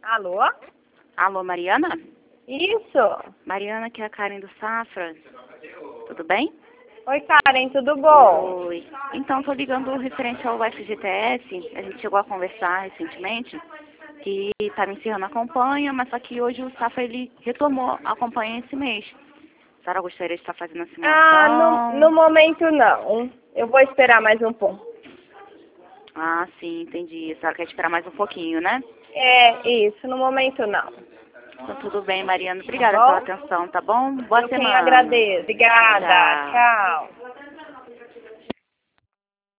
Alô? Alô, Mariana? Isso. Mariana, aqui é a Karen do Safra. Tudo bem? Oi, Karen, tudo bom? Oi. Então, estou ligando referente ao FGTS. A gente chegou a conversar recentemente que estava encerrando a campanha, mas só que hoje o Safra ele retomou a campanha esse mês. A senhora gostaria de estar fazendo a simulação? No momento não. Eu vou esperar mais um pouco. Ah, sim, entendi. A senhora quer esperar mais um pouquinho, né? É, isso, no momento não. Então, tudo bem, Mariana. Obrigada Tá bom? pela atenção, tá bom? Boa Eu semana. quem agradeço. Obrigada. Tchau. Tchau.